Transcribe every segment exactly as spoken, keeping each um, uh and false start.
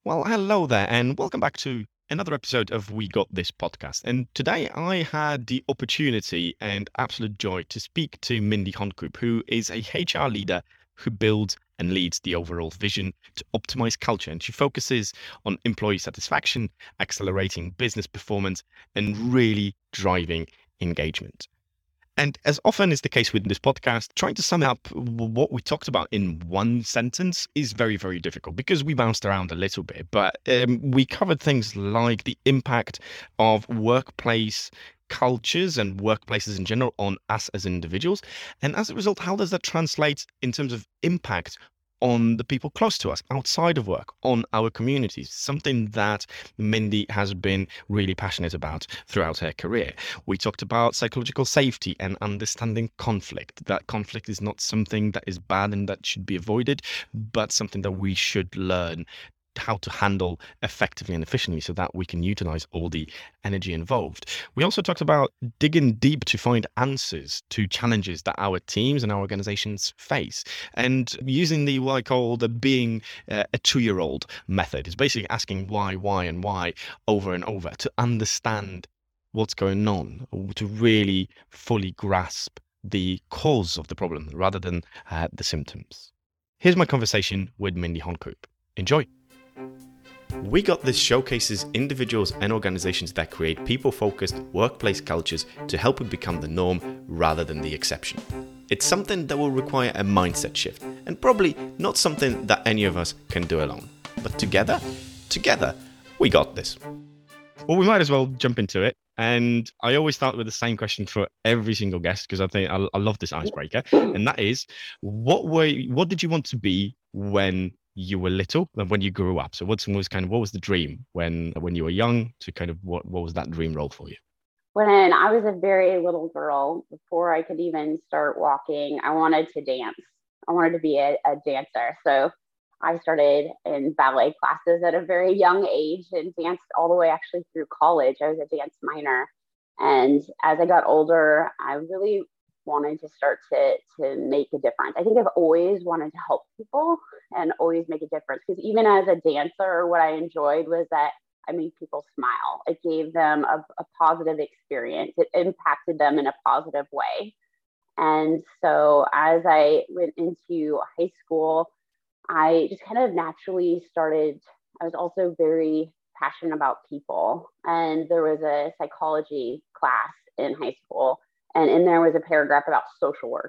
Well, hello there, and welcome back to another episode of We Got This podcast. And today I had the opportunity and absolute joy to speak to Mindy Honkoop, who is a H R leader who builds and leads the overall vision to optimize culture. And she focuses on employee satisfaction, accelerating business performance, and really driving engagement. And as often is the case with this podcast, trying to sum up w- what we talked about in one sentence is very, very difficult because we bounced around a little bit. But um, we covered things like the impact of workplace cultures and workplaces in general on us as individuals. And as a result, how does that translate in terms of impact on the people close to us outside of work, on our communities, something that Mindy has been really passionate about throughout her career. We talked about psychological safety and understanding conflict. That conflict is not something that is bad and that should be avoided, but something that we should learn how to handle effectively and efficiently so that we can utilize all the energy involved. We also talked about digging deep to find answers to challenges that our teams and our organizations face and using the what I call the being uh, a two-year-old method. Is basically asking why, why, and why over and over to understand what's going on, to really fully grasp the cause of the problem rather than uh, the symptoms. Here's my conversation with Mindy Honkoop. Enjoy. We Got This showcases individuals and organizations that create people-focused workplace cultures to help it become the norm rather than the exception. It's something that will require a mindset shift and probably not something that any of us can do alone. But together, together, we got this. Well, we might as well jump into it. And I always start with the same question for every single guest because I think I, I love this icebreaker. And that is, what were what did you want to be when you were little and when you grew up? So what's was kind of what was the dream when when you were young to kind of what, what was that dream role for you? When I was a very little girl, before I could even start walking, I wanted to dance. I wanted to be a, a dancer. So I started in ballet classes at a very young age and danced all the way actually through college. I was a dance minor. And as I got older, I really wanted to start to, to make a difference. I think I've always wanted to help people and always make a difference. Because even as a dancer, what I enjoyed was that I made people smile. It gave them a, a positive experience. It impacted them in a positive way. And so as I went into high school, I just kind of naturally started. I was also very passionate about people. And there was a psychology class in high school. And in there was a paragraph about social work.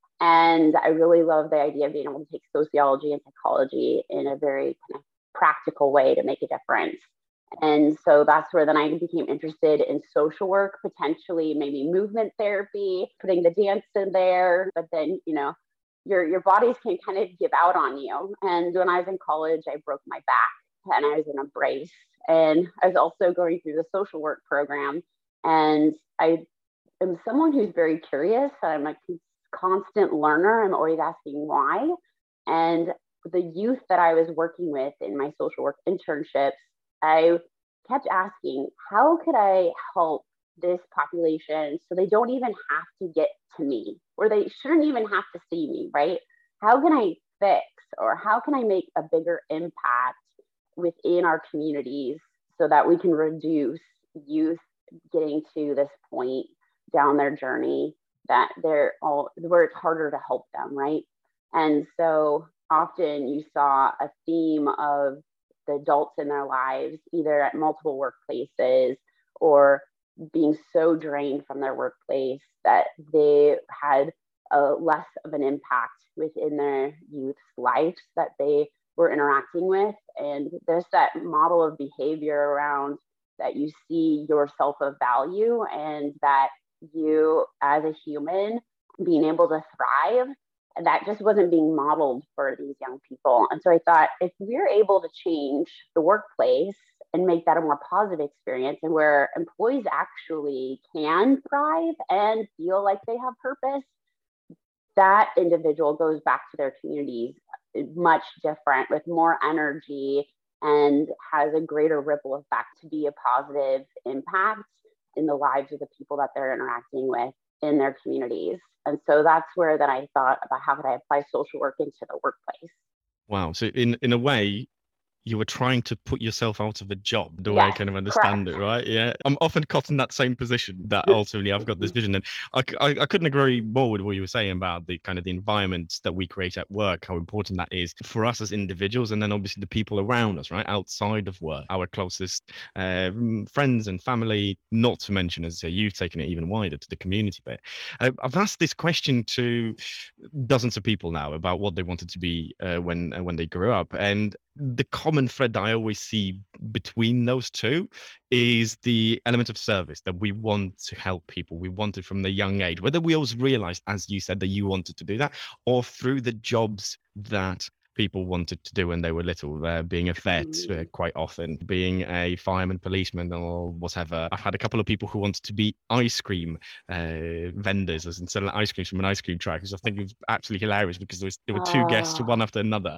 And I really loved the idea of being able to take sociology and psychology in a very kind of practical way to make a difference. And so that's where then I became interested in social work, potentially maybe movement therapy, putting the dance in there. But then, you know, your your bodies can kind of give out on you. And when I was in college, I broke my back and I was in a brace. And I was also going through the social work program. And I am someone who's very curious. I'm a constant learner. I'm always asking why. And the youth that I was working with in my social work internships, I kept asking, how could I help this population so they don't even have to get to me, or they shouldn't even have to see me, right? How can I fix, or how can I make a bigger impact within our communities so that we can reduce youth getting to this point down their journey that they're all where it's harder to help them, right? And so often you saw a theme of the adults in their lives, either at multiple workplaces or being so drained from their workplace that they had a less of an impact within their youth's lives that they were interacting with. And there's that model of behavior around that you see your self of value and that you as a human being able to thrive, that just wasn't being modeled for these young people. And so I thought, if we're able to change the workplace and make that a more positive experience and where employees actually can thrive and feel like they have purpose, that individual goes back to their communities much different with more energy and has a greater ripple effect to be a positive impact in the lives of the people that they're interacting with in their communities. And so that's where that I thought about how could I apply social work into the workplace. Wow. So in in a way, you were trying to put yourself out of a job, the way I Yes, kind of correct. understand it, right? Yeah. I'm often caught in that same position that ultimately I've got this vision. And I, c- I, I couldn't agree more with what you were saying about the kind of the environment that we create at work, how important that is for us as individuals. And then obviously the people around us, right? Outside of work, our closest uh, mm, friends and family, not to mention, as I say, you've taken it even wider to the community bit. Uh, I've asked this question to dozens of people now about what they wanted to be uh, when uh, when they grew up, and the common thread that I always see between those two is the element of service, that we want to help people. We want it from the young age, whether we always realized, as you said, that you wanted to do that, or through the jobs that people wanted to do when they were little, uh, being a vet uh, Mm. quite often, being a fireman, policeman, or whatever. I've had a couple of people who wanted to be ice cream uh, vendors, as in selling ice cream from an ice cream truck, which I think was absolutely hilarious because there was there were two guests, Oh, one after another,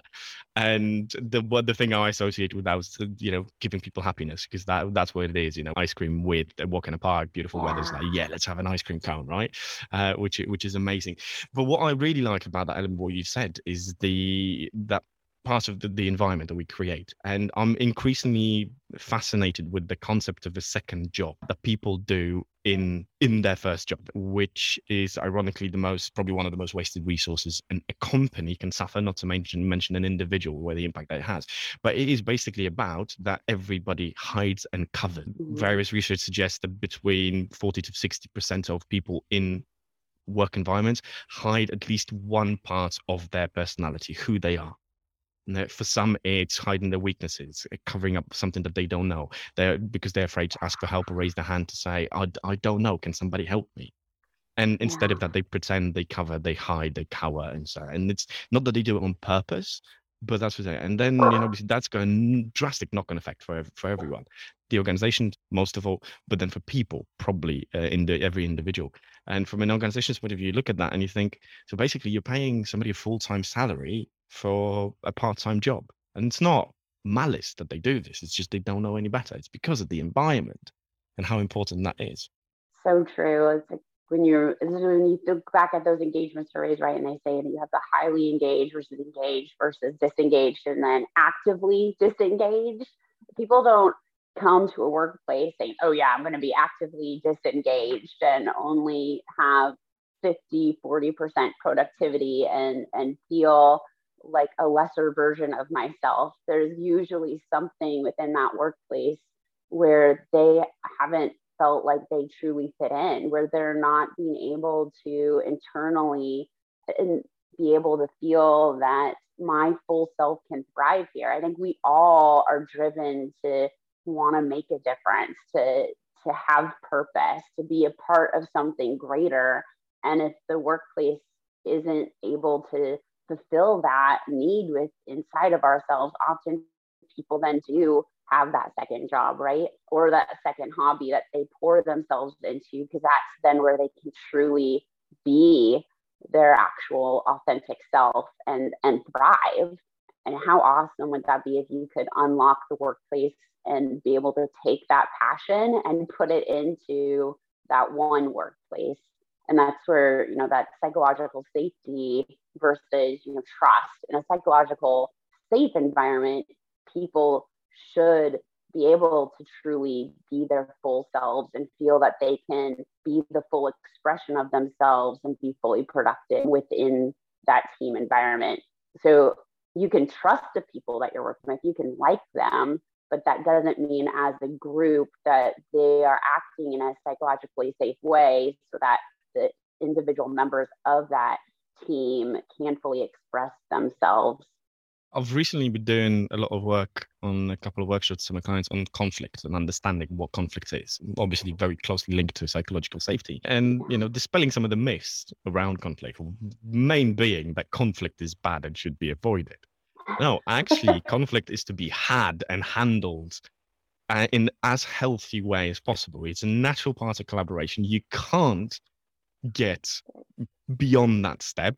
and the one the thing I associate with that was, you know, giving people happiness, because that that's what it is, you know, ice cream with a walk in a park, beautiful weather. It's yeah. like, yeah, let's have an ice cream cone, right? Uh, which which is amazing. But what I really like about that element, what you said, is the that part of the, the environment that we create. And I'm increasingly fascinated with the concept of a second job that people do in in their first job, which is ironically the most probably one of the most wasted resources an, a company can suffer, not to mention mention an individual, where the impact that it has. But it is basically about that everybody hides and covers. Mm. Various research suggests that between forty to sixty percent of people in work environments hide at least one part of their personality, who they are. No, for some, it's hiding their weaknesses, uh, covering up something that they don't know. They're because they're afraid to ask for help or raise their hand to say, I, I don't know. Can somebody help me? And instead of Yeah. that, they pretend, they cover, they hide, they cower, and so. And it's not that they do it on purpose, but that's what they. And then, you know, obviously that's going drastic knock-on effect for ev- for everyone, the organization most of all, but then for people probably uh, in the every individual. And from an organization's point of view, you look at that and you think, so basically you're paying somebody a full-time salary for a part-time job, and it's not malice that they do this. It's just they don't know any better. It's because of the environment and how important that is. So true. It's like when you're it's when you look back at those engagement surveys, right? And they say that you have the highly engaged versus engaged versus disengaged, and then actively disengaged. People don't come to a workplace saying, "Oh yeah, I'm going to be actively disengaged and only have fifty, forty percent productivity and and feel like a lesser version of myself." There's usually something within that workplace where they haven't felt like they truly fit in, where they're not being able to internally and be able to feel that my full self can thrive here. I think we all are driven to want to make a difference, to to have purpose, to be a part of something greater. And if the workplace isn't able to fulfill that need with inside of ourselves, often people then do have that second job, right? Or that second hobby that they pour themselves into, because that's then where they can truly be their actual authentic self and and thrive. And how awesome would that be if you could unlock the workplace and be able to take that passion and put it into that one workplace? And that's where, you know, that psychological safety versus, you know, trust. In a psychological safe environment, people should be able to truly be their full selves and feel that they can be the full expression of themselves and be fully productive within that team environment. So you can trust the people that you're working with, you can like them, but that doesn't mean as a group that they are acting in a psychologically safe way so that the individual members of that team can fully express themselves. I've recently been doing a lot of work on a couple of workshops with my clients on conflict and understanding what conflict is. Obviously, very closely linked to psychological safety, and you know, dispelling some of the myths around conflict. Main being that conflict is bad and should be avoided. No, actually, conflict is to be had and handled uh, in as healthy way as possible. It's a natural part of collaboration. You can't get beyond that step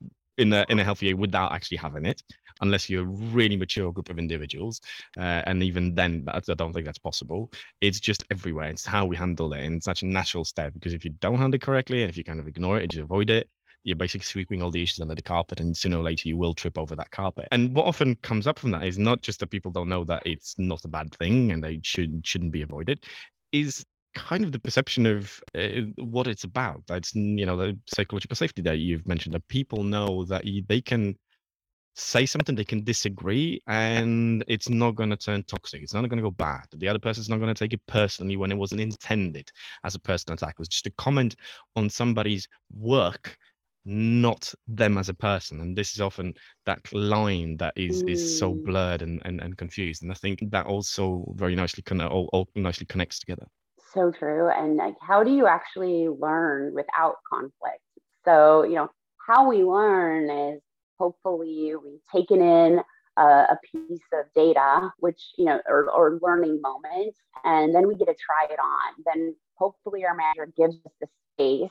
in a in a healthy way without actually having it, unless you're a really mature group of individuals. Uh, and even then, I don't think that's possible. It's just everywhere. It's how we handle it, and it's such a natural step, because if you don't handle it correctly, and if you kind of ignore it and just avoid it, you're basically sweeping all the issues under the carpet, and sooner or later you will trip over that carpet. And what often comes up from that is not just that people don't know that it's not a bad thing and they should shouldn't be avoided, is kind of the perception of uh, what it's about. That's, you know, the psychological safety that you've mentioned, that people know that you, they can say something, they can disagree, and it's not going to turn toxic. It's not going to go bad. The other person's not going to take it personally when it wasn't intended as a personal attack. It was just a comment on somebody's work, not them as a person. And this is often that line that is mm. is so blurred and, and, and confused. And I think that also very nicely con- all, all nicely connects together. So true. And like, how do you actually learn without conflict? So, you know, how we learn is hopefully we've taken in a, a piece of data, which, you know, or, or learning moments, and then we get to try it on. Then hopefully our manager gives us the space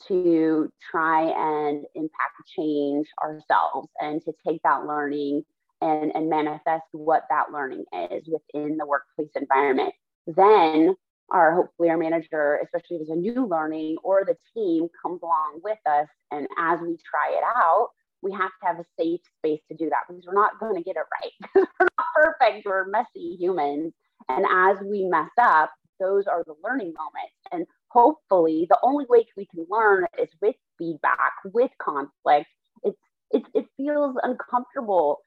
to try and impact change ourselves and to take that learning and, and manifest what that learning is within the workplace environment. Then our hopefully our manager, especially if it's a new learning, or the team comes along with us, and as we try it out, we have to have a safe space to do that, because we're not going to get it right. We're not perfect. We're messy humans. And as we mess up, those are the learning moments. And hopefully the only way we can learn is with feedback, with conflict. It's, it, it feels uncomfortable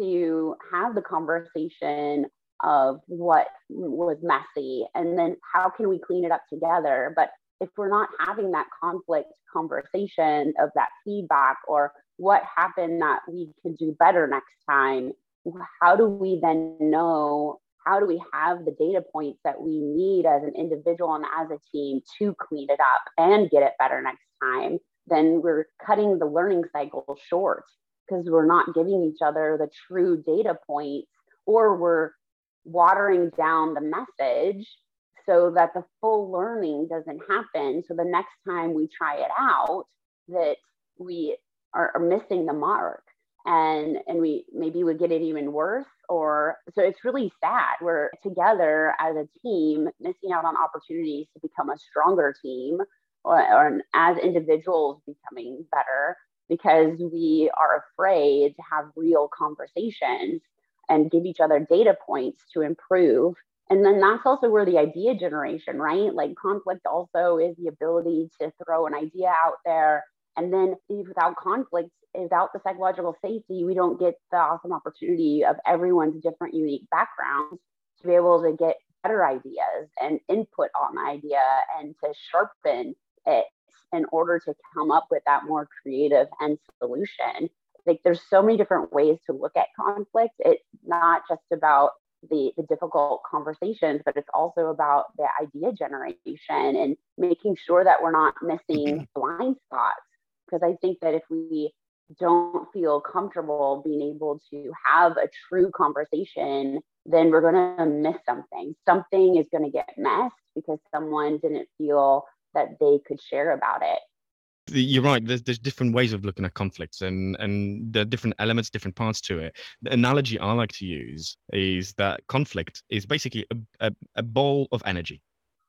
to have the conversation of what was messy, and then how can we clean it up together. But if we're not having that conflict conversation of that feedback, or what happened that we can do better next time, how do we then know, how do we have the data points that we need as an individual and as a team to clean it up and get it better next time? Then we're cutting the learning cycle short, because we're not giving each other the true data points, or we're watering down the message so that the full learning doesn't happen. So the next time we try it out, that we are, are missing the mark, and and we maybe would get it even worse. Or so it's really sad. We're together as a team missing out on opportunities to become a stronger team, or, or as individuals becoming better, because we are afraid to have real conversations and give each other data points to improve. And then that's also where the idea generation, right? Like, conflict also is the ability to throw an idea out there. And then without conflict, without the psychological safety, we don't get the awesome opportunity of everyone's different, unique backgrounds to be able to get better ideas and input on the idea, and to sharpen it in order to come up with that more creative end solution. Like, there's so many different ways to look at conflict. It's not just about the, the difficult conversations, but it's also about the idea generation and making sure that we're not missing blind spots. Because I think that if we don't feel comfortable being able to have a true conversation, then we're going to miss something. Something is going to get messed because someone didn't feel that they could share about it. You're right. There's there's different ways of looking at conflicts, and and there are different elements, different parts to it. The analogy I like to use is that conflict is basically a, a, a ball of energy.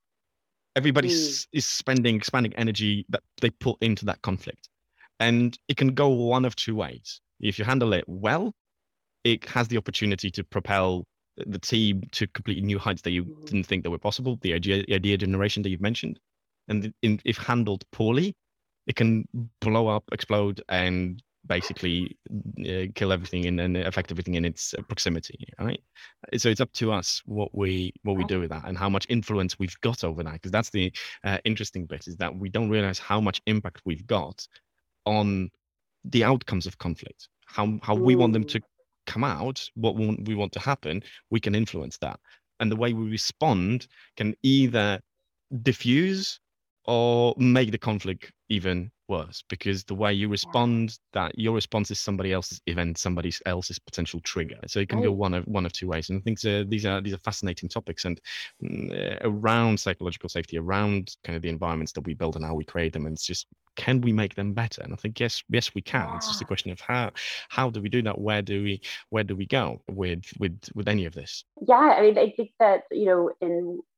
Everybody mm. is spending expanding energy that they put into that conflict, and it can go one of two ways. If you handle it well, it has the opportunity to propel the team to completely new heights that you mm. didn't think that were possible. The idea, the idea generation that you've mentioned, and in, if handled poorly, it can blow up, explode, and basically uh, kill everything and, and affect everything in its proximity. Right. So it's up to us what we what we do with that, and how much influence we've got over that. Because that's the uh, interesting bit, is that we don't realize how much impact we've got on the outcomes of conflict. How how we want them to come out, what we want to happen, we can influence that, and the way we respond can either diffuse or make the conflict even worse, because the way you respond, that your response is somebody else's event, somebody else's potential trigger. So it can right. go one of one of two ways. And I think uh, these are these are fascinating topics, and uh, around psychological safety, around kind of the environments that we build and how we create them. And it's just, can we make them better? And I think yes, yes, we can. Yeah. It's just a question of how how do we do that? Where do we where do we go with with with any of this? Yeah, I mean, I think that, you know, in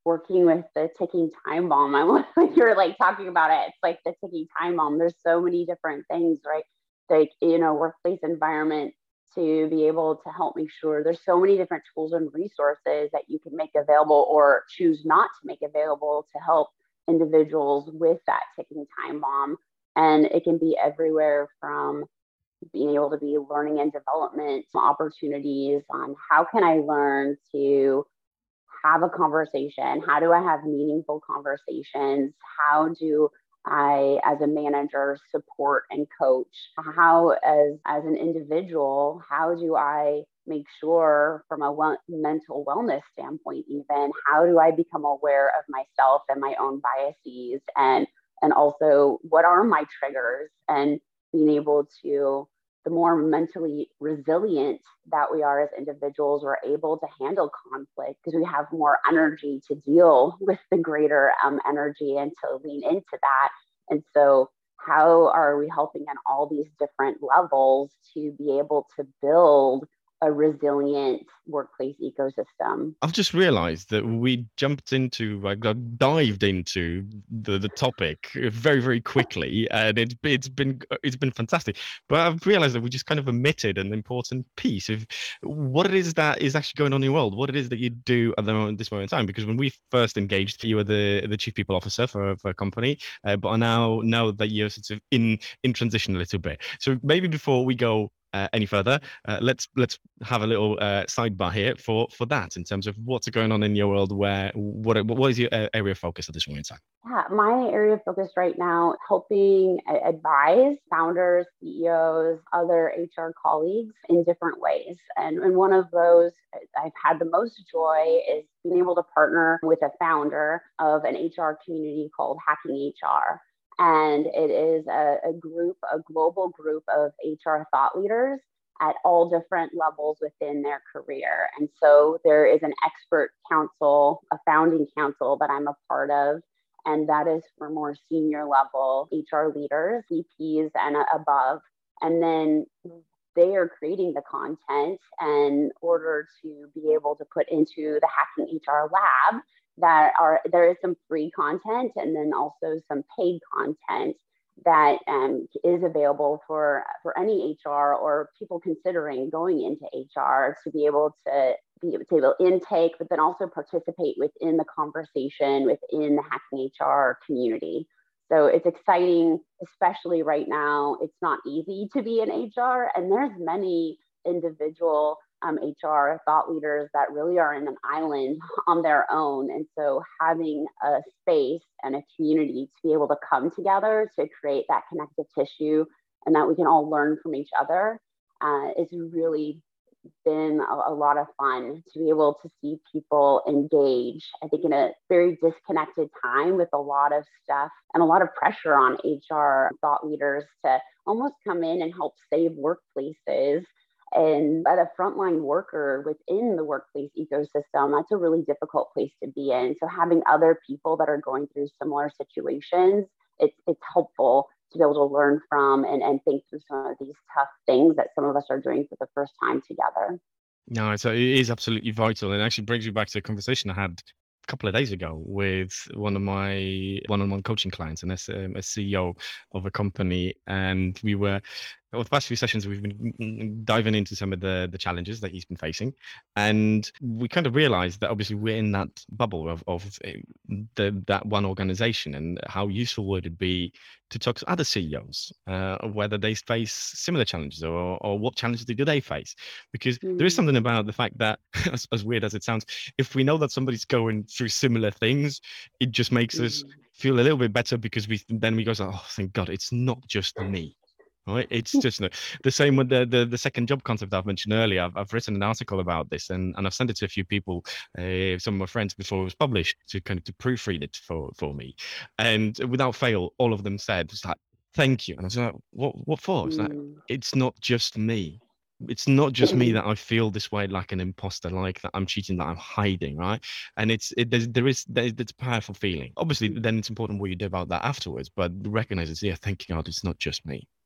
working with the ticking time bomb. I when you're like talking about it, it's like the ticking time bomb. There's so many different things, right? Like, you know, workplace environment to be able to help make sure there's so many different tools and resources that you can make available or choose not to make available to help individuals with that ticking time bomb. And it can be everywhere from being able to be learning and development opportunities on how can I learn to have a conversation? How do I have meaningful conversations? How do I, as a manager, support and coach? How, as, as an individual, how do I make sure from a well, mental wellness standpoint, even, how do I become aware of myself and my own biases? And, and also, what are my triggers? And being able to, the more mentally resilient that we are as individuals, we're able to handle conflict because we have more energy to deal with the greater um, energy and to lean into that. And so how are we helping on all these different levels to be able to build a resilient workplace ecosystem? I've just realized that we jumped into, like, got dived into the, the topic very, very quickly, and it's it's been it's been fantastic. But I've realized that we just kind of omitted an important piece of what it is that is actually going on in your world, what it is that you do at the moment, this moment in time. Because when we first engaged, you were the the chief people officer for, for a company, uh, but I now know that you're sort of in in transition a little bit. So maybe before we go uh, any further, uh, let's let's have a little uh, sidebar here for for that in terms of what's going on in your world. Where what what is your uh, area of focus at this point in time? Yeah, my area of focus right now, helping advise founders, C E Os, other H R colleagues in different ways. And, and one of those I've had the most joy is being able to partner with a founder of an H R community called Hacking H R. And it is a, a group, a global group of H R thought leaders at all different levels within their career. And so there is an expert council, a founding council that I'm a part of. And that is for more senior level H R leaders, V Ps and above. And then they are creating the content in order to be able to put into the Hacking H R lab. That are, there is some free content and then also some paid content that um, is available for, for any H R or people considering going into H R to be able to be able to intake, but then also participate within the conversation within the Hacking H R community. So it's exciting, especially right now. It's not easy to be in H R, and there's many individual um, H R thought leaders that really are in an island on their own. And so having a space and a community to be able to come together to create that connective tissue and that we can all learn from each other uh, is really been a, a lot of fun to be able to see people engage, I think, in a very disconnected time with a lot of stuff and a lot of pressure on H R thought leaders to almost come in and help save workplaces. And by the frontline worker within the workplace ecosystem, that's a really difficult place to be in. So having other people that are going through similar situations, it's it's helpful to be able to learn from and, and think through some of these tough things that some of us are doing for the first time together. No, it's, it is absolutely vital, and it actually brings you back to a conversation I had a couple of days ago with one of my one-on-one coaching clients, and as um, a C E O of a company, and we were. Over the past few sessions, we've been diving into some of the, the challenges that he's been facing. And we kind of realized that obviously we're in that bubble of, of the, that one organization, and how useful would it be to talk to other C E Os, uh, whether they face similar challenges or, or what challenges do they face? Because mm. there is something about the fact that, as, as weird as it sounds, if we know that somebody's going through similar things, it just makes mm. us feel a little bit better, because we then we go, oh, thank God, it's not just me. Right, it's just the same with the, the the second job concept I've mentioned earlier. I've, I've written an article about this, and, and I've sent it to a few people, uh, some of my friends, before it was published, to kind of to proofread it for, for me. And without fail, all of them said, "It's like, thank you." And I was like, "What what for?" It's like, it's not just me. It's not just me that I feel this way, like an imposter, like that I'm cheating, that I'm hiding, right? And it's it there's, there is there's, there's a powerful feeling. Obviously, then it's important what you do about that afterwards. But recognize it's, yeah, thank God, it's not just me.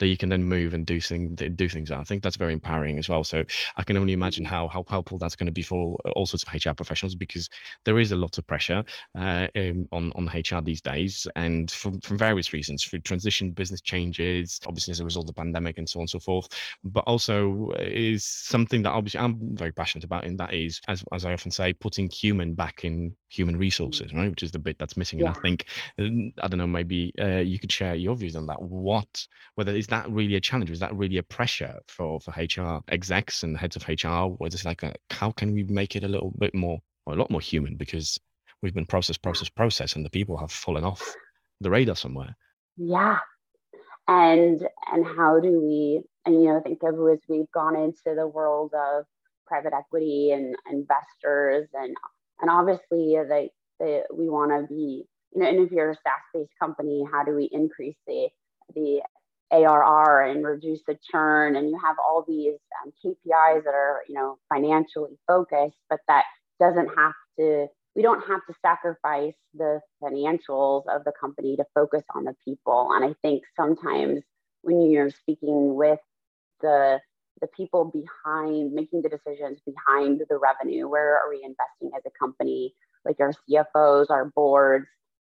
that you can then move and do things do things. I think that's very empowering as well. So I can only imagine how how helpful that's going to be for all sorts of H R professionals, because there is a lot of pressure uh, um, on on H R these days, and from from various reasons, through transition, business changes, obviously as a result of the pandemic and so on and so forth. But also is something that obviously I'm very passionate about, and that is, as as I often say, putting human back in human resources, right? Which is the bit that's missing. And I Yeah. think, I don't know, maybe uh, you could share your views on that. What, whether is that really a challenge? Is that really a pressure for for H R execs and heads of H R? Or is it like, a, how can we make it a little bit more, or a lot more human? Because we've been process, process, process, and the people have fallen off the radar somewhere. Yeah. And and how do we, and you know, think of as we've gone into the world of private equity and investors, and and obviously they, they we want to be, you know, and if you're a SaaS-based company, how do we increase the the A R R and reduce the churn? And you have all these um, K P Is that are, you know, financially focused, but that doesn't have to, we don't have to sacrifice the financials of the company to focus on the people. And I think sometimes when you're speaking with the the people behind making the decisions behind the revenue, where are we investing as a company, like our C F Os, our boards,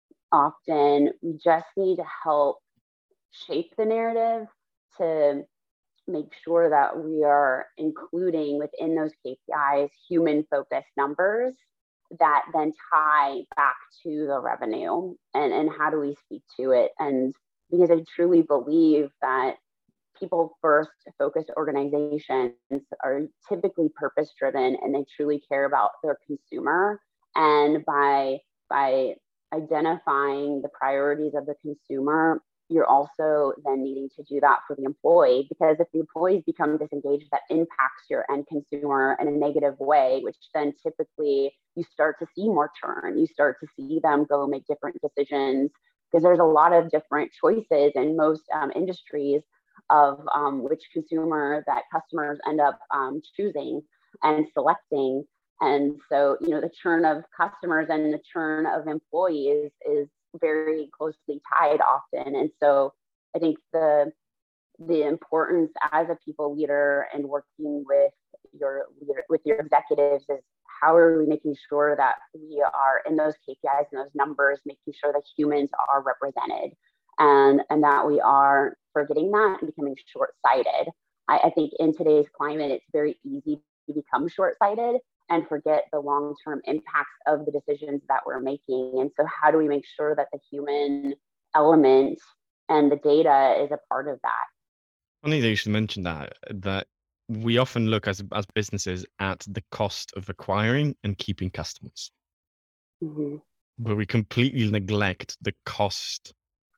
often we just need to help shape the narrative to make sure that we are including within those K P Is human focused numbers that then tie back to the revenue, and, and how do we speak to it. And because I truly believe that people first focused organizations are typically purpose driven, and they truly care about their consumer. And by by identifying the priorities of the consumer, you're also then needing to do that for the employee, because if the employees become disengaged, that impacts your end consumer in a negative way, which then typically you start to see more churn. You start to see them go make different decisions, because there's a lot of different choices in most um, industries of um, which consumer that customers end up um, choosing and selecting. And so, you know, the churn of customers and the churn of employees is very closely tied often. And so I think the the importance as a people leader and working with your leader, with your executives, is how are we making sure that we are in those K P Is and those numbers, making sure that humans are represented, and and that we are forgetting that and becoming short-sighted. I, I think in today's climate, it's very easy to become short-sighted and forget the long-term impacts of the decisions that we're making. And so how do we make sure that the human element and the data is a part of that? Funny that you should mention that, that we often look as as businesses at the cost of acquiring and keeping customers, Mm-hmm. but we completely neglect the cost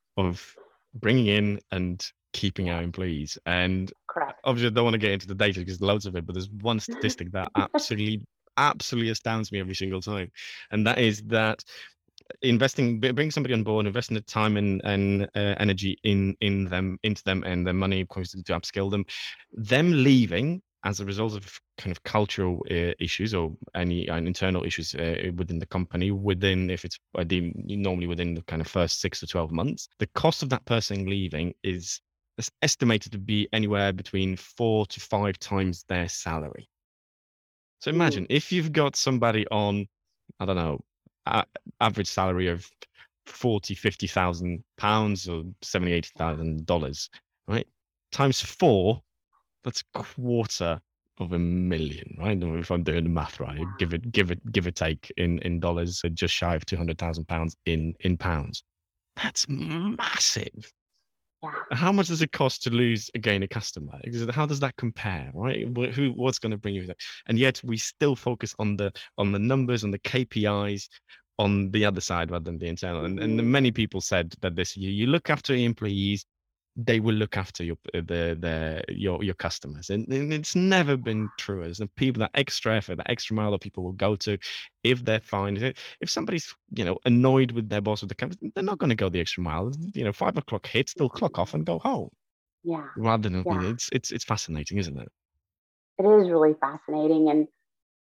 of bringing in and keeping our employees. And Correct. obviously, I don't want to get into the data because there's loads of it, but there's one statistic that absolutely, absolutely astounds me every single time, and that is that investing, bring somebody on board, investing the time and and uh, energy in in them, into them, and the money, of course, to upskill them, them leaving as a result of kind of cultural uh, issues or any uh, internal issues uh, within the company, within, if it's ideally, normally within the kind of first six to twelve months, the cost of that person leaving is estimated to be anywhere between four to five times their salary. So imagine Mm-hmm. if you've got somebody on, I don't know, a- average salary of forty, fifty thousand pounds or seventy, eighty thousand dollars, right? Times four, that's a quarter of a million, right? If I'm doing the math right, give it, give it, give or take in in dollars, so just shy of two hundred thousand pounds in in pounds. That's massive. Yeah. How much does it cost to lose again a customer? How does that compare, right? Who, what's going to bring you that? And yet we still focus on the on the numbers, on the K P Is, on the other side rather than the internal. And and Mm-hmm. many people said that this year you look after your employees, they will look after your the the your your customers, and, and it's never been truer. The people, that extra effort, that extra mile that people will go to, if they're fine. If somebody's, you know, annoyed with their boss or the company, they're not going to go the extra mile. You know, five o'clock hits, they'll clock off and go home. Yeah. Rather than, Yeah. it's it's it's fascinating, isn't it? It is really fascinating. And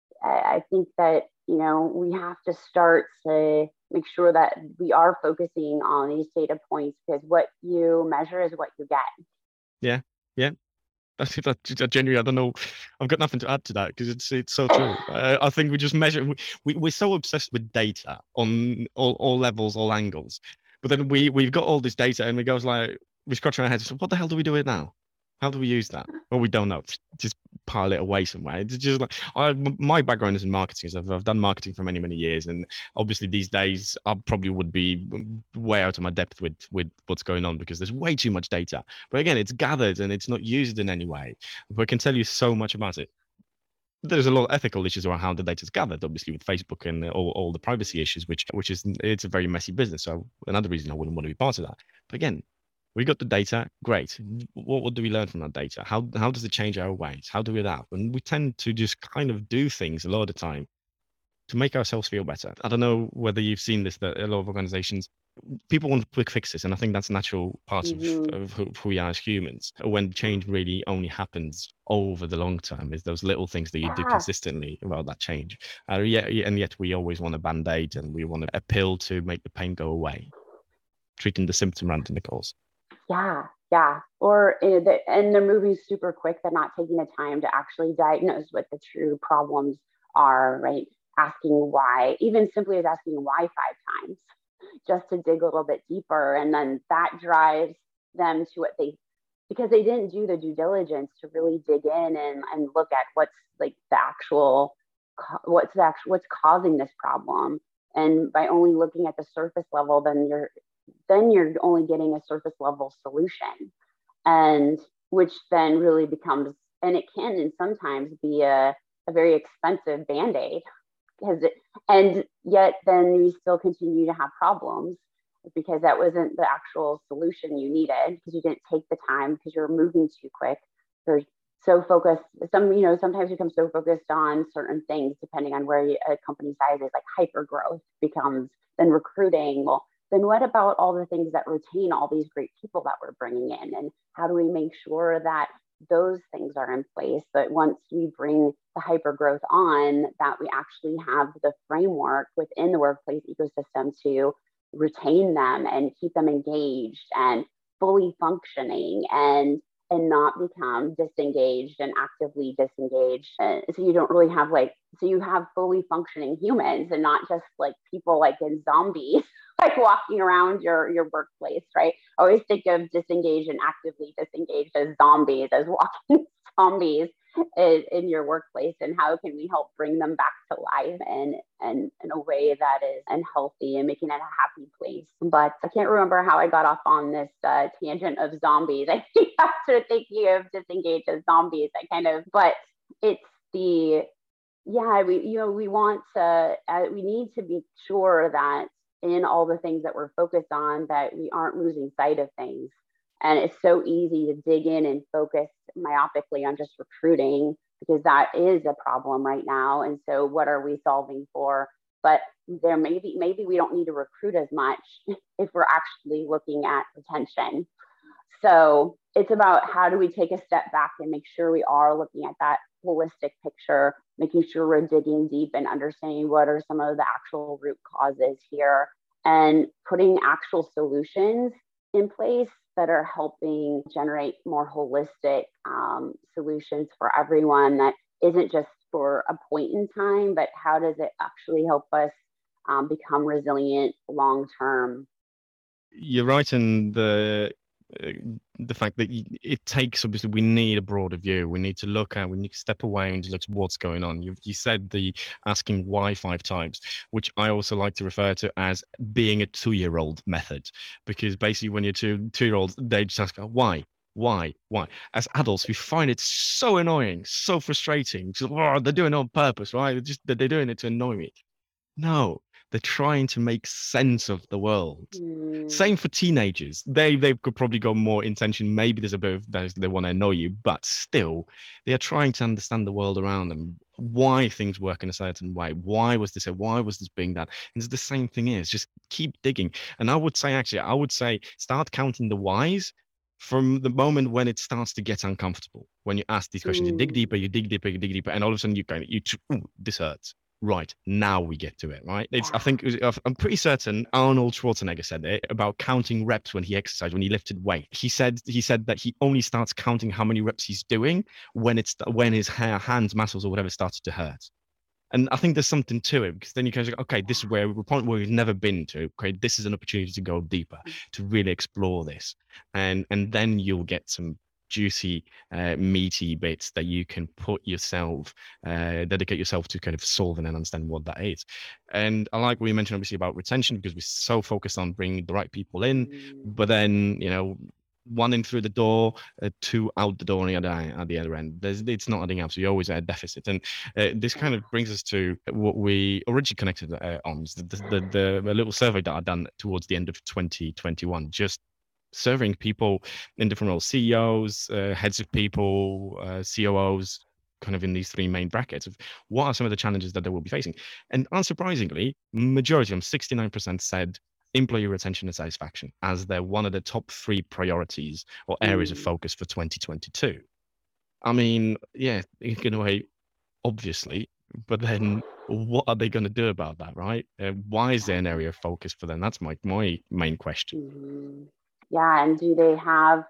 I think that, you know, we have to start to make sure that we are focusing on these data points, because what you measure is what you get. Yeah, yeah. That's that genuinely. I don't know. I've got nothing to add to that because it's it's so true. I, I think we just measure. We, we we're so obsessed with data on all, all levels, all angles. But then we we've got all this data and we goes like we scratch our heads. What the hell do we do with it now? How do we use that? Well, we don't know. Just pile it away somewhere. It's just like I, my background is in marketing. So I've, I've done marketing for many many years, and obviously these days I probably would be way out of my depth with with what's going on because there's way too much data. But again, it's gathered and it's not used in any way. But I can tell you so much about it. There's a lot of ethical issues around how the data is gathered, obviously with Facebook and all, all the privacy issues, which which is it's a very messy business. So another reason I wouldn't want to be part of that. But again, we got the data, great. What, what do we learn from that data? How how does it change our ways? How do we adapt? And we tend to just kind of do things a lot of the time to make ourselves feel better. I don't know whether you've seen this, that a lot of organizations, people want quick fixes. And I think that's a natural part Mm-hmm. of, of who, who we are as humans. When change really only happens over the long term, is those little things that you do Yeah. consistently about that change. Uh, yeah, and yet we always want a band-aid and we want a pill to make the pain go away, treating the symptom rather than the cause. Yeah, yeah. Or uh, the, and they're moving super quick, but not taking the time to actually diagnose what the true problems are, right? Asking why, even simply as asking why five times, just to dig a little bit deeper. And then that drives them to what they, because they didn't do the due diligence to really dig in and, and look at what's like the actual, what's the actual, what's causing this problem. And by only looking at the surface level, then you're then you're only getting a surface level solution, and which then really becomes, and it can and sometimes be a, a very expensive band-aid because it, and yet then you still continue to have problems because that wasn't the actual solution you needed because you didn't take the time because you're moving too quick. You're so focused, some, you know, sometimes become so focused on certain things depending on where you, a company size is, like hyper growth becomes, then recruiting. Well, then what about all the things that retain all these great people that we're bringing in? And how do we make sure that those things are in place? But once we bring the hyper growth on, that we actually have the framework within the workplace ecosystem to retain them and keep them engaged and fully functioning and and not become disengaged and actively disengaged. And so you don't really have like, so you have fully functioning humans and not just like people like in zombies, like walking around your, your workplace, right? I always think of disengaged and actively disengaged as zombies, as walking zombies in, in your workplace, and how can we help bring them back to life and and in a way that is and healthy and making it a happy place. But I can't remember how I got off on this uh, tangent of zombies. I think after thinking of disengaged as zombies, I kind of, but it's the, yeah, we, you know, we want to, uh, we need to be sure that in all the things that we're focused on, that we aren't losing sight of things. And it's so easy to dig in and focus myopically on just recruiting because that is a problem right now. And so what are we solving for? But there maybe, maybe we don't need to recruit as much if we're actually looking at retention. So it's about how do we take a step back and make sure we are looking at that holistic picture, making sure we're digging deep and understanding what are some of the actual root causes here and putting actual solutions in place that are helping generate more holistic um, solutions for everyone that isn't just for a point in time, but how does it actually help us um, become resilient long term? You're right in the uh, the fact that it takes, obviously we need a broader view. We need to look at, we need to step away and look at what's going on. You you said the asking why five times, which I also like to refer to as being a two-year-old method, because basically when you're two two-year-olds, they just ask why. Why? Why? As adults, we find it so annoying, so frustrating. Just, oh, they're doing it on purpose, right? They're just they're doing it to annoy me. No, they're trying to make sense of the world. Mm. Same for teenagers. They they could probably go more intention. Maybe there's a bit of those they want to annoy you, but still, they are trying to understand the world around them. Why things work in a certain way. Why was this? Why was this being that? And it's the same thing is just keep digging. And I would say actually, I would say start counting the whys from the moment when it starts to get uncomfortable. When you ask these questions, you dig Mm. deeper, you dig deeper, you dig deeper, and all of a sudden you kind of you ooh, this hurts. right, now we get to it, right? It's, I Yeah. think, it was, I'm pretty certain Arnold Schwarzenegger said it about counting reps when he exercised, when he lifted weight. He said, he said that he only starts counting how many reps he's doing when it's, when his hair, hands, muscles or whatever started to hurt. And I think there's something to it, because then you can say, okay, this is where we're a point where we've never been to. Okay, this is an opportunity to go deeper, to really explore this, and and then you'll get some juicy, uh, meaty bits that you can put yourself, uh, dedicate yourself to kind of solving and understanding what that is. And I like what you mentioned, obviously, about retention, because we're so focused on bringing the right people in, Mm. but then you know one in through the door, uh, two out the door on the other at the other end. There's, it's not adding up. So you're always at a deficit. And uh, this kind of brings us to what we originally connected uh, on, the, the, the, the little survey that I done towards the end of twenty twenty-one, just surveying people in different roles, C E Os, uh, heads of people, uh, C O Os, kind of in these three main brackets of what are some of the challenges that they will be facing. And unsurprisingly, majority of them, sixty-nine percent said employee retention and satisfaction as they're one of the top three priorities or areas of Mm. focus for twenty twenty-two. I mean, yeah, in a way, obviously, but then what are they going to do about that, right? Uh, why is there an area of focus for them? That's my my main question. Mm-hmm. Yeah, and do they have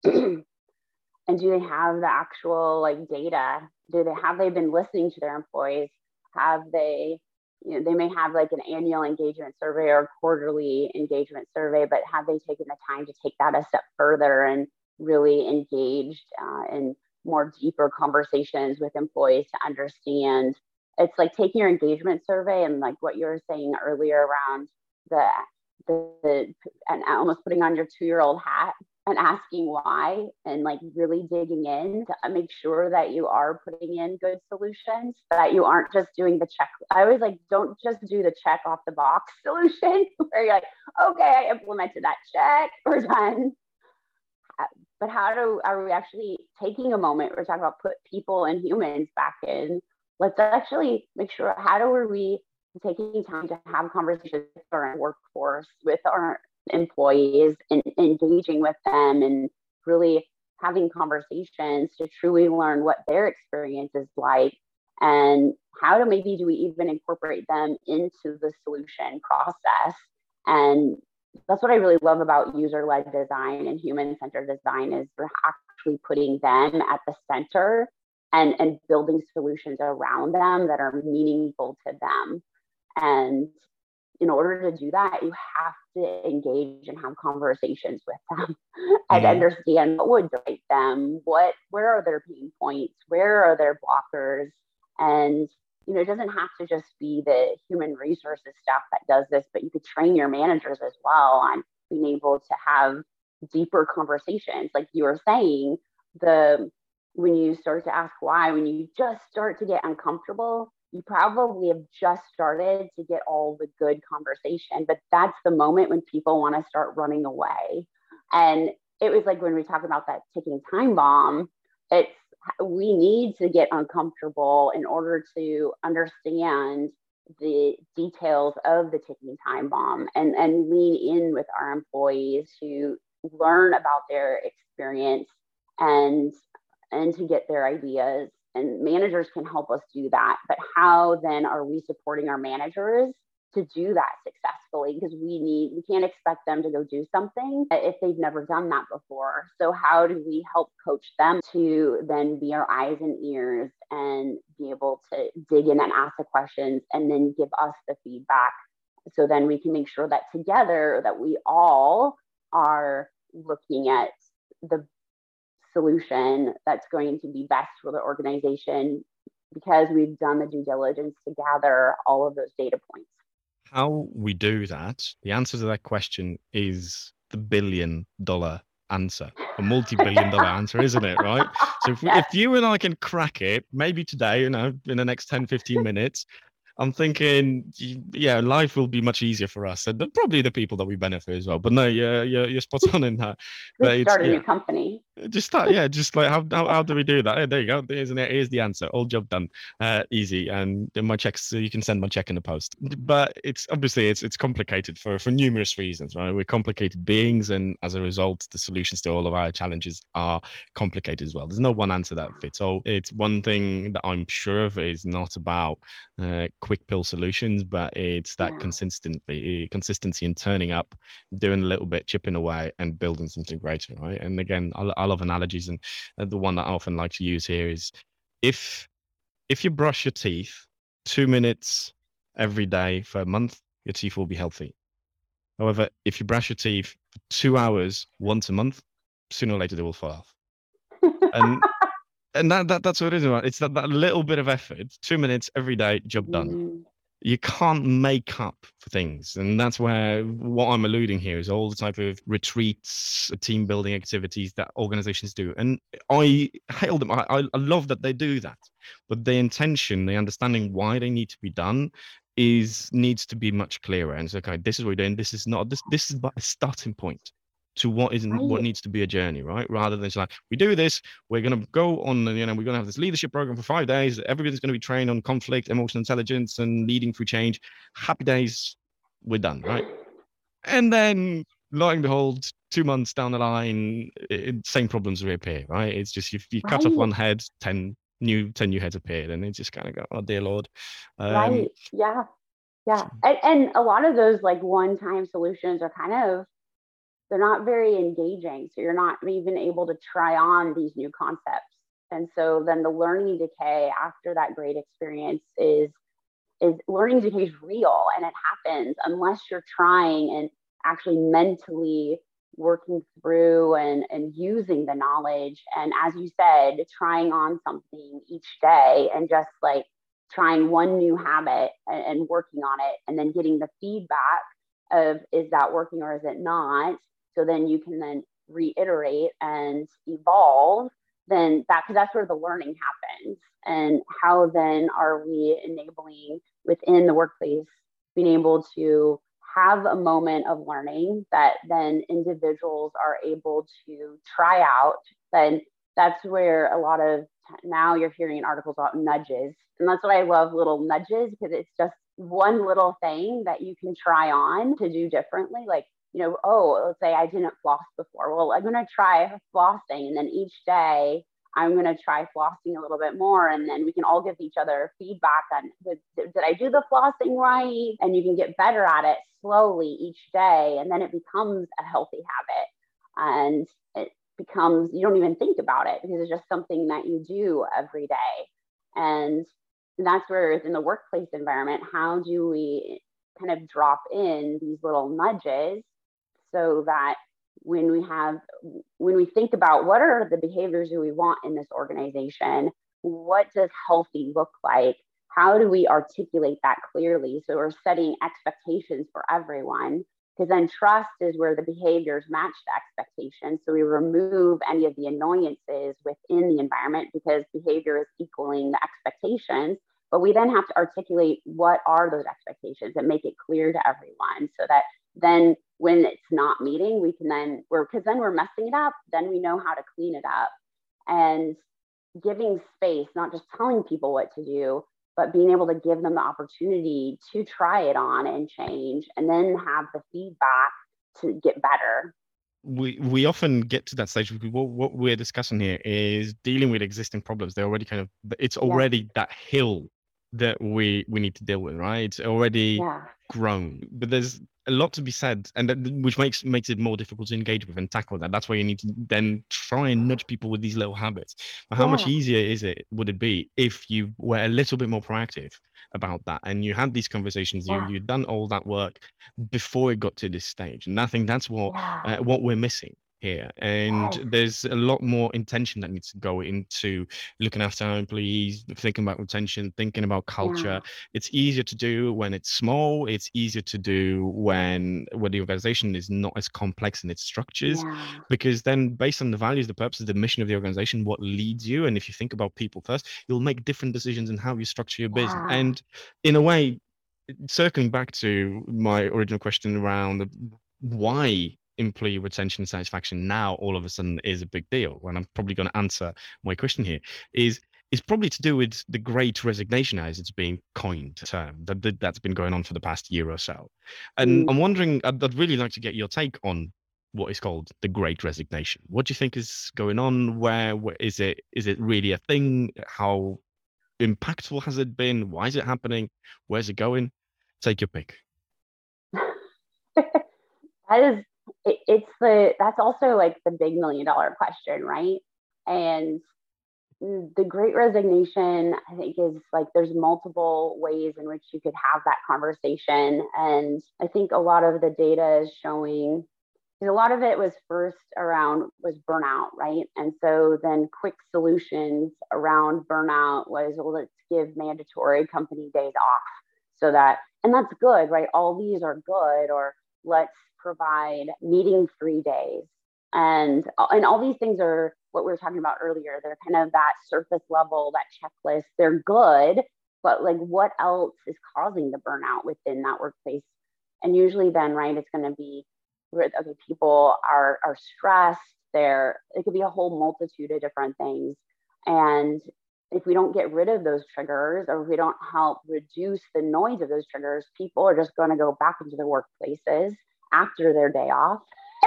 and do they have the actual like data? Do they have they been listening to their employees? Have they, you know, they may have like an annual engagement survey or quarterly engagement survey, but have they taken the time to take that a step further and really engaged uh, in more deeper conversations with employees to understand? It's like taking your engagement survey and like what you were saying earlier around the the, the and almost putting on your two-year-old hat and asking why and like really digging in to make sure that you are putting in good solutions, that you aren't just doing the check. I always like, don't just do the check off the box solution where you're like, okay, I implemented that, check, we're done. But how do are we actually taking a moment? We're talking about put people and humans back in. Let's actually make sure, how do we taking time to have conversations with our workforce, with our employees, and engaging with them and really having conversations to truly learn what their experience is like, and how to maybe do we even incorporate them into the solution process. And that's what I really love about user-led design and human-centered design, is we're actually putting them at the center and, and building solutions around them that are meaningful to them. And in order to do that, you have to engage and have conversations with them and Mm-hmm. understand what would drive them, what, where are their pain points, where are their blockers. And, you know, it doesn't have to just be the human resources staff that does this, but you could train your managers as well on being able to have deeper conversations. Like you were saying, the when you start to ask why, when you just start to get uncomfortable, you probably have just started to get all the good conversation, but that's the moment when people want to start running away. And it was like when we talk about that ticking time bomb, it's we need to get uncomfortable in order to understand the details of the ticking time bomb and, and lean in with our employees to learn about their experience and and to get their ideas. And managers can help us do that. But how then are we supporting our managers to do that successfully? Because we need, we can't expect them to go do something if they've never done that before. So how do we help coach them to then be our eyes and ears and be able to dig in and ask the questions and then give us the feedback? So then we can make sure that together that we all are looking at the solution that's going to be best for the organization, because we've done the due diligence to gather all of those data points. How we do that, the answer to that question is the billion dollar answer, a multi-billion dollar answer, isn't it? Right. So if, we, Yes. if you and I can crack it, maybe today, you know, in the next ten, fifteen minutes, I'm thinking, yeah, life will be much easier for us, and probably the people that we benefit as well. But no, yeah, you're, you're spot on in that. But Let's it's, start a yeah, new company. just start, yeah, just like how, how how do we do that? Hey, there you go. Here's, an, here's the answer. All job done. Uh, easy. And my checks, so you can send my check in the post. But it's obviously it's it's complicated for for numerous reasons, right? We're complicated beings, and as a result, the solutions to all of our challenges are complicated as well. There's no one answer that fits all. It's one thing that I'm sure of is not about uh, quick pill solutions, but it's that Yeah. consistency, consistency in turning up, doing a little bit, chipping away, and building something greater, right? And again, I, I love analogies, and uh, the one that I often like to use here is if if you brush your teeth two minutes every day for a month, your teeth will be healthy. However, if you brush your teeth for two hours once a month, sooner or later they will fall off. And and that, that that's what it is about. It's that, that little bit of effort, two minutes every day, job done. Mhm. You can't make up for things. And that's where what I'm alluding here is all the type of retreats, team building activities that organizations do. And I hail them. I, I I love that they do that. But the intention, the understanding why they need to be done is needs to be much clearer. And it's okay, this is what we're doing. This is not this this is but a starting point to what isn't what Right. needs to be a journey, right? Rather than just like, we do this, we're going to go on, you know, we're going to have this leadership program for five days. Everybody's going to be trained on conflict, emotional intelligence, and leading through change. Happy days, we're done, right? And then, lo and behold, two months down the line, it, same problems reappear, right? It's just if you cut off Right. one head, ten new ten new heads appear, and it just kind of go, oh dear Lord. Um, Right. Yeah. Yeah. And, and a lot of those like one time solutions are kind of, they're not very engaging. So you're not even able to try on these new concepts. And so then the learning decay after that great experience is is learning decay is real and it happens unless you're trying and actually mentally working through and, and using the knowledge. And as you said, trying on something each day and just like trying one new habit and, and working on it and then getting the feedback of is that working or is it not? So then you can then reiterate and evolve, then that because that's where the learning happens. And how then are we enabling within the workplace being able to have a moment of learning that then individuals are able to try out? Then that's where a lot of now you're hearing articles about nudges, and that's why I love little nudges, because it's just one little thing that you can try on to do differently. Like, you know, oh, let's say I didn't floss before. Well, I'm going to try flossing. And then each day I'm going to try flossing a little bit more. And then we can all give each other feedback on, did, did I do the flossing right? And you can get better at it slowly each day. And then it becomes a healthy habit. And it becomes, you don't even think about it because it's just something that you do every day. And that's where in the workplace environment, how do we kind of drop in these little nudges so that when we have when we think about what are the behaviors do we want in this organization, what does healthy look like, how do we articulate that clearly so we're setting expectations for everyone, because then trust is where the behaviors match the expectations, so we remove any of the annoyances within the environment because behavior is equaling the expectations. But we then have to articulate what are those expectations and make it clear to everyone so that then when it's not meeting, we can then, we're, because then we're messing it up, then we know how to clean it up. And giving space, not just telling people what to do, but being able to give them the opportunity to try it on and change, and then have the feedback to get better. we we often get to that stage. What, what we're discussing here is dealing with existing problems. They're already kind of, it's Yeah. already that hill that we we need to deal with, right? It's already Yeah. grown, but there's a lot to be said, and that, which makes makes it more difficult to engage with and tackle that. That's why you need to then try and nudge people with these little habits. But how much Yeah. easier is it would it be if you were a little bit more proactive about that and you had these conversations, you Yeah. you'd done all that work before it got to this stage? And I think that's what Yeah. uh, what we're missing here. And Yes. there's a lot more intention that needs to go into looking after our employees, thinking about retention, thinking about culture. Yeah. It's easier to do when it's small. It's easier to do when when the organization is not as complex in its structures, Yeah. because then based on the values, the purposes, the mission of the organization, what leads you, and if you think about people first, you'll make different decisions in how you structure your business. Yeah. And in a way, circling back to my original question around the, why employee retention and satisfaction now all of a sudden is a big deal, when I'm probably going to answer my question here, is is probably to do with the great resignation, as it's being coined term that, that that's been going on for the past year or so. And Mm. I'm wondering, I'd, I'd really like to get your take on what is called the great resignation. What do you think is going on? Where, where is it? Is it really a thing? How impactful has it been? Why is it happening? Where's it going? Take your pick. That is, it, it's the, that's also like the big million dollar question, right? And the great resignation, I think, is like there's multiple ways in which you could have that conversation. And I think a lot of the data is showing, because a lot of it was first around was burnout, right? And so then quick solutions around burnout was, well, let's give mandatory company days off so that, and that's good, right? All these are good, or let's provide meeting free days. And, and all these things are what we were talking about earlier. They're kind of that surface level, that checklist. They're good, but like what else is causing the burnout within that workplace? And usually then, right, it's going to be where, okay, people are, are stressed. They're, it could be a whole multitude of different things. And if we don't get rid of those triggers, or if we don't help reduce the noise of those triggers, people are just going to go back into their workplaces after their day off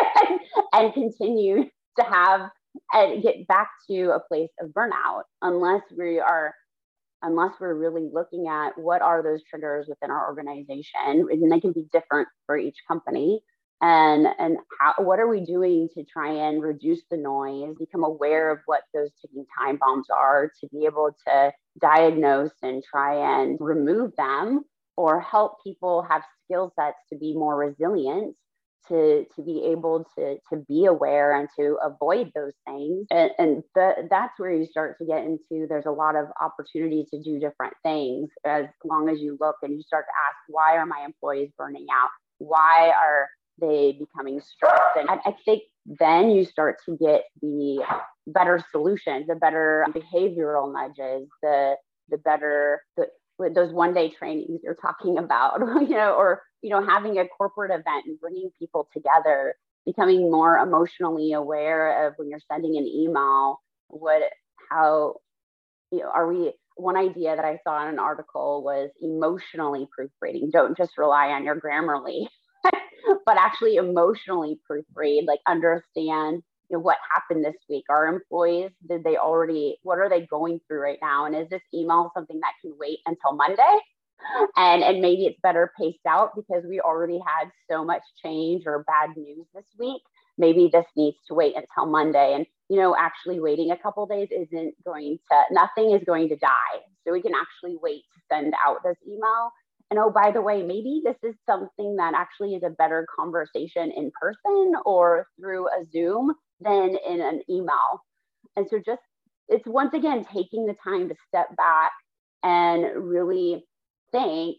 and continue to have and get back to a place of burnout unless we are unless we're really looking at what are those triggers within our organization, and they can be different for each company, and and how, what are we doing to try and reduce the noise, become aware of what those ticking time bombs are, to be able to diagnose and try and remove them, or help people have skill sets to be more resilient, to to be able to to be aware and to avoid those things. And, and the, that's where you start to get into, there's a lot of opportunity to do different things, as long as you look and you start to ask, why are my employees burning out? Why are they becoming stressed? And I, I think then you start to get the better solutions, the better behavioral nudges, the the better the with those one day trainings you're talking about, you know, or, you know, having a corporate event and bringing people together, becoming more emotionally aware of when you're sending an email, what, how, you know, are we, one idea that I saw in an article was emotionally proofreading. Don't just rely on your Grammarly, but actually emotionally proofread, like understand, you know, what happened this week. Our employees, did they already, what are they going through right now? And is this email something that can wait until Monday? And, and maybe it's better paced out because we already had so much change or bad news this week. Maybe this needs to wait until Monday. And, you know, actually waiting a couple days isn't going to, nothing is going to die. So we can actually wait to send out this email. And oh, by the way, maybe this is something that actually is a better conversation in person or through a Zoom than in an email. And so just, it's once again, taking the time to step back and really think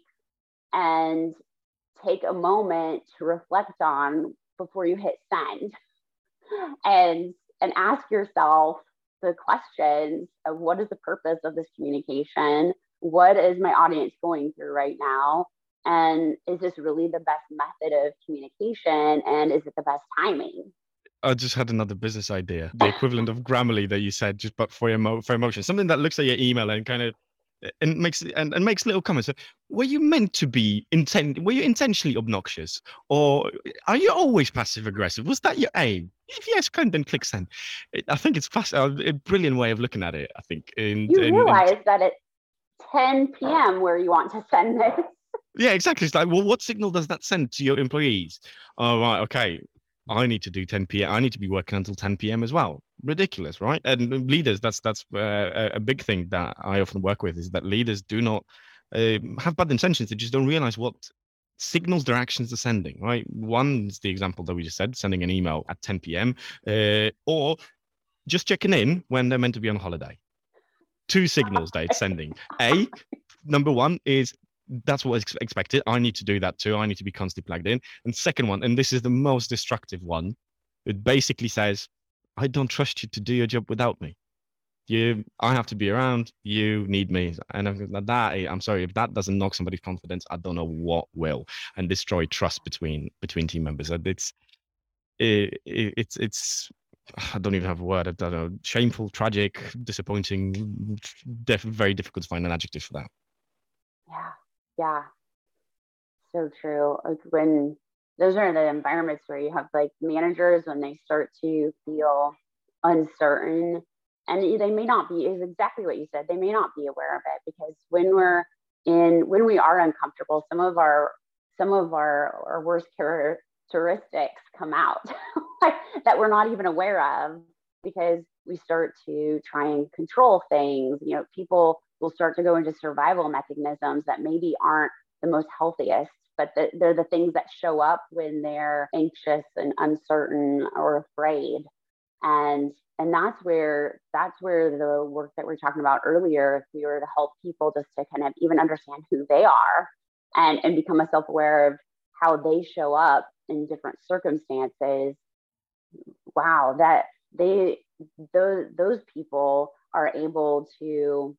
and take a moment to reflect on before you hit send, and and ask yourself the questions of, what is the purpose of this communication? What is my audience going through right now? And is this really the best method of communication? And is it the best timing? I just had another business idea, the equivalent of Grammarly that you said, just but for emo- for emotion, something that looks at your email and kind of and makes and, and makes little comments. So, were you meant to be intent? Were you intentionally obnoxious, or are you always passive aggressive? Was that your aim? If yes, kind of then click send. It, I think it's fast, a, a brilliant way of looking at it. I think. And, You and, and realize that it's ten p.m. where you want to send this. yeah, exactly. It's like, well, what signal does that send to your employees? Oh, right, okay. I need to do ten p m. I need to be working until ten p m as well. Ridiculous, right? And leaders, that's that's uh, a big thing that I often work with, is that leaders do not uh, have bad intentions. They just don't realize what signals their actions are sending, right? One is the example that we just said, sending an email at ten p m, uh, or just checking in when they're meant to be on holiday. Two signals that it's sending. A, number one is that's what is expected. I need to do that too. I need to be constantly plugged in. And second one, and this is the most destructive one, it basically says, I don't trust you to do your job without me. You, I have to be around. You need me, and that I'm sorry if that doesn't knock somebody's confidence. I don't know what will, and destroy trust between between team members. It's it, it, it's it's I don't even have a word. I don't know. Shameful, tragic, disappointing. Def- very difficult to find an adjective for that. Yeah, yeah, so true. Like when those are the environments where you have like managers, when they start to feel uncertain And they may not be, is exactly what you said. They may not be aware of it, because when we're in, when we are uncomfortable, some of our, some of our, our worst characteristics come out that we're not even aware of, because we start to try and control things. You know, people will start to go into survival mechanisms that maybe aren't the most healthiest, but the, they're the things that show up when they're anxious and uncertain or afraid. And and that's where that's where the work that we were talking about earlier, if we were to help people just to kind of even understand who they are and, and become a self-aware of how they show up in different circumstances, wow, that they those those people are able to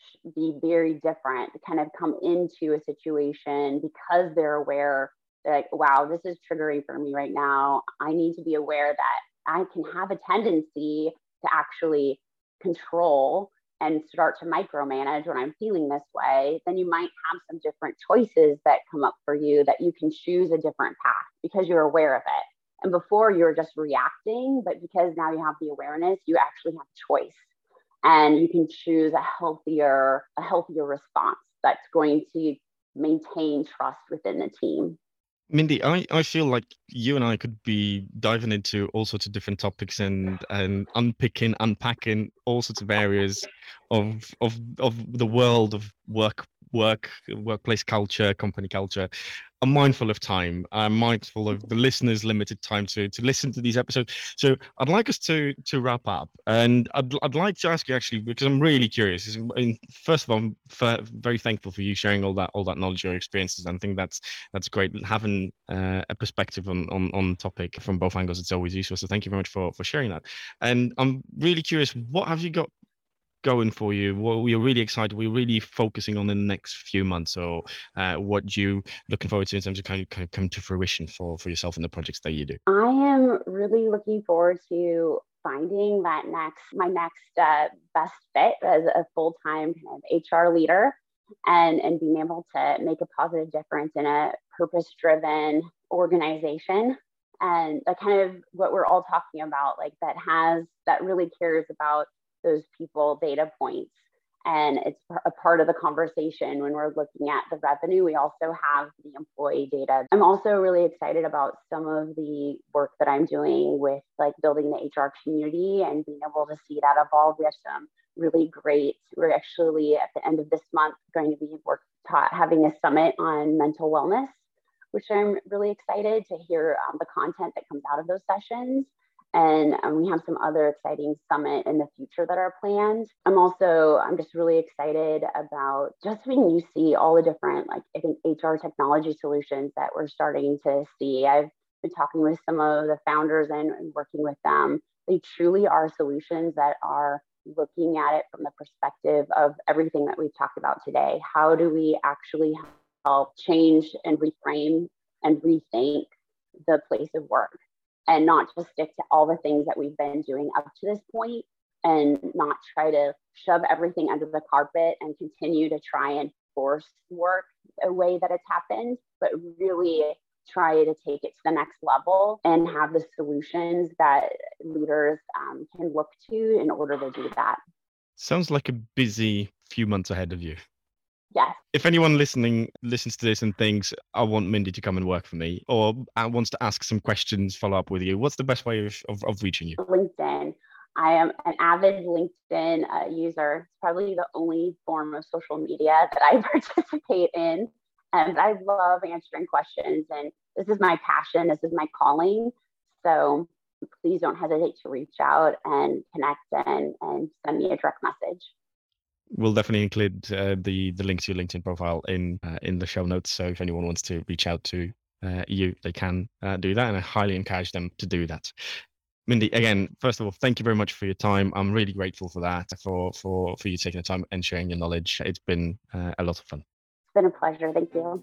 be very different, to kind of come into a situation because they're aware. They're like, wow, this is triggering for me right now. I need to be aware that I can have a tendency to actually control and start to micromanage when I'm feeling this way. Then you might have some different choices that come up for you, that you can choose a different path because you're aware of it. And before you were just reacting, but because now you have the awareness, you actually have choice, and you can choose a healthier, a healthier response that's going to maintain trust within the team. Mindy, I, I feel like you and I could be diving into all sorts of different topics and and unpicking, unpacking all sorts of areas of of of the world of work, work, workplace culture, company culture. I'm mindful of time. I'm mindful of the listeners' limited time to to listen to these episodes. So I'd like us to to wrap up, and I'd I'd like to ask you actually, because I'm really curious. And first of all, I'm f- very thankful for you sharing all that all that knowledge, your experiences. And I think that's that's great. Having uh, a perspective on on on the topic from both angles, it's always useful. So thank you very much for for sharing that. And I'm really curious, what have you got going for you? What we're really excited, we're really focusing on in the next few months, or uh, what you looking forward to in terms of kind of, kind of come to fruition for for yourself and the projects that you do? I am really looking forward to finding that next my next uh, best fit as a full-time kind of H R leader, and and being able to make a positive difference in a purpose-driven organization. And that kind of what we're all talking about, like that has that really cares about those people data points. And it's a part of the conversation when we're looking at the revenue. We also have the employee data. I'm also really excited about some of the work that I'm doing with like building the H R community and being able to see that evolve. We have some really great, we're actually at the end of this month going to be work, taught, having a summit on mental wellness, which I'm really excited to hear um, the content that comes out of those sessions. And um, we have some other exciting summit in the future that are planned. I'm also, I'm just really excited about just when you see all the different, like I think H R technology solutions that we're starting to see. I've been talking with some of the founders and, and working with them. They truly are solutions that are looking at it from the perspective of everything that we've talked about today. How do we actually help change and reframe and rethink the place of work? And not just stick to all the things that we've been doing up to this point, and not try to shove everything under the carpet and continue to try and force work a way that it's happened, but really try to take it to the next level and have the solutions that leaders um, can look to in order to do that. Sounds like a busy few months ahead of you. Yes. If anyone listening listens to this and thinks, I want Mindy to come and work for me, or wants to ask some questions, follow up with you, what's the best way of, of, of reaching you? LinkedIn. I am an avid LinkedIn uh, user. It's probably the only form of social media that I participate in. And I love answering questions. And this is my passion. This is my calling. So please don't hesitate to reach out and connect and, and send me a direct message. We'll definitely include uh, the the link to your LinkedIn profile in uh, in the show notes. So if anyone wants to reach out to uh, you, they can uh, do that, and I highly encourage them to do that. Mindy, again, first of all, thank you very much for your time. I'm really grateful for that, for for for you taking the time and sharing your knowledge. It's been uh, a lot of fun. It's been a pleasure. Thank you.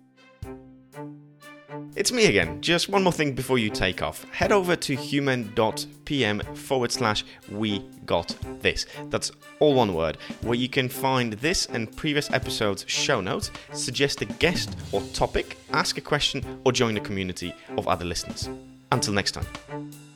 It's me again. Just one more thing before you take off. Head over to human.pm forward slash we got this. That's all one word, where you can find this and previous episodes show notes, suggest a guest or topic, ask a question, or join the community of other listeners. Until next time.